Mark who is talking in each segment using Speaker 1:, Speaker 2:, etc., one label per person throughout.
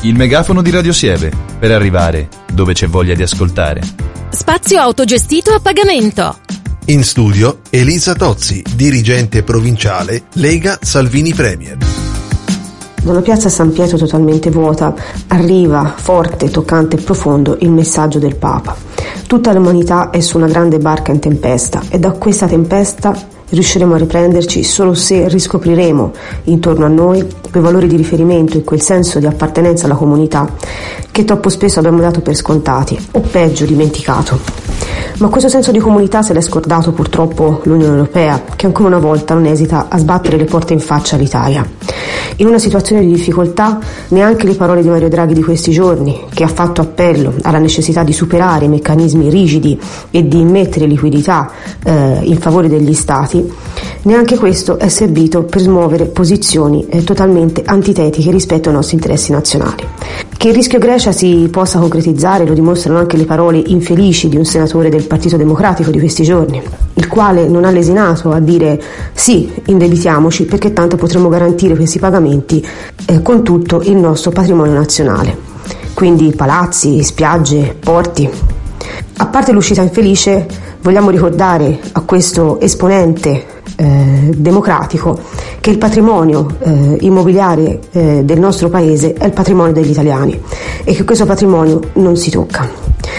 Speaker 1: Il megafono di Radio Sieve, per arrivare dove c'è voglia di ascoltare.
Speaker 2: Spazio autogestito a pagamento.
Speaker 3: In studio Elisa Tozzi, dirigente provinciale Lega Salvini Premier.
Speaker 4: Da una piazza San Pietro totalmente vuota arriva forte, toccante e profondo il messaggio del Papa. Tutta l'umanità è su una grande barca in tempesta e da questa tempesta riusciremo a riprenderci solo se riscopriremo intorno a noi quei valori di riferimento e quel senso di appartenenza alla comunità che troppo spesso abbiamo dato per scontati o peggio dimenticato. Ma questo senso di comunità se l'è scordato purtroppo l'Unione Europea, che ancora una volta non esita a sbattere le porte in faccia all'Italia. In una situazione di difficoltà neanche le parole di Mario Draghi di questi giorni, che ha fatto appello alla necessità di superare i meccanismi rigidi e di immettere liquidità in favore degli Stati, neanche questo è servito per smuovere posizioni totalmente antitetiche rispetto ai nostri interessi nazionali. Che il rischio Grecia si possa concretizzare lo dimostrano anche le parole infelici di un senatore del Partito Democratico di questi giorni, il quale non ha lesinato a dire sì, indebitiamoci perché tanto potremo garantire questi pagamenti con tutto il nostro patrimonio nazionale, quindi palazzi, spiagge, porti. A parte l'uscita infelice, vogliamo ricordare a questo esponente democratico che il patrimonio immobiliare del nostro paese è il patrimonio degli italiani e che questo patrimonio non si tocca.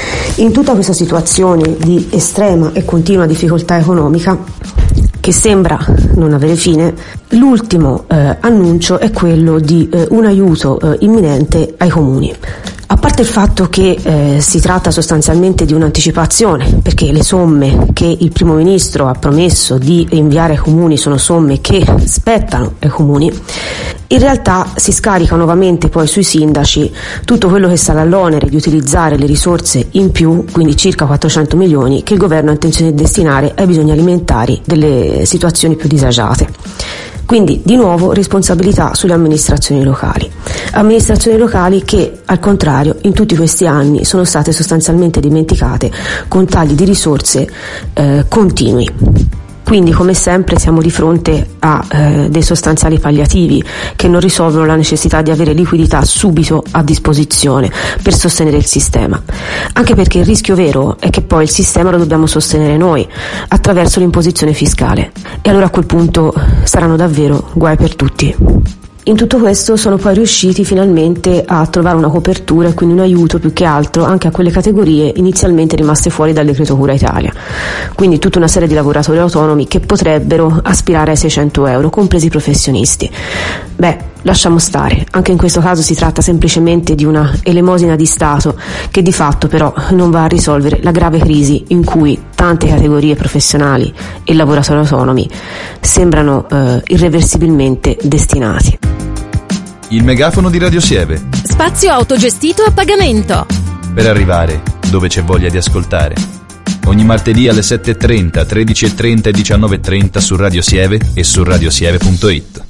Speaker 4: In tutta questa situazione di estrema e continua difficoltà economica che sembra non avere fine, l'ultimo annuncio è quello di un aiuto imminente ai comuni. A parte il fatto che si tratta sostanzialmente di un'anticipazione, perché le somme che il primo ministro ha promesso di inviare ai comuni sono somme che spettano ai comuni, in realtà si scarica nuovamente poi sui sindaci tutto quello che sarà l'onere di utilizzare le risorse in più, quindi circa 400 milioni, che il governo ha intenzione di destinare ai bisogni alimentari delle situazioni più disagiate. Quindi di nuovo responsabilità sulle amministrazioni locali che al contrario in tutti questi anni sono state sostanzialmente dimenticate con tagli di risorse continui. Quindi come sempre siamo di fronte a dei sostanziali palliativi che non risolvono la necessità di avere liquidità subito a disposizione per sostenere il sistema, anche perché il rischio vero è che poi il sistema lo dobbiamo sostenere noi attraverso l'imposizione fiscale e allora a quel punto saranno davvero guai per tutti. In tutto questo sono poi riusciti finalmente a trovare una copertura e quindi un aiuto più che altro anche a quelle categorie inizialmente rimaste fuori dal decreto Cura Italia, quindi tutta una serie di lavoratori autonomi che potrebbero aspirare ai 600 euro, compresi i professionisti. Lasciamo stare, anche in questo caso si tratta semplicemente di una elemosina di Stato che di fatto però non va a risolvere la grave crisi in cui tante categorie professionali e lavoratori autonomi sembrano irreversibilmente destinati.
Speaker 1: Il megafono di Radio Sieve.
Speaker 2: Spazio autogestito a pagamento.
Speaker 1: Per arrivare dove c'è voglia di ascoltare. Ogni martedì alle 7.30, 13.30 e 19.30 su Radio Sieve e su radiosieve.it.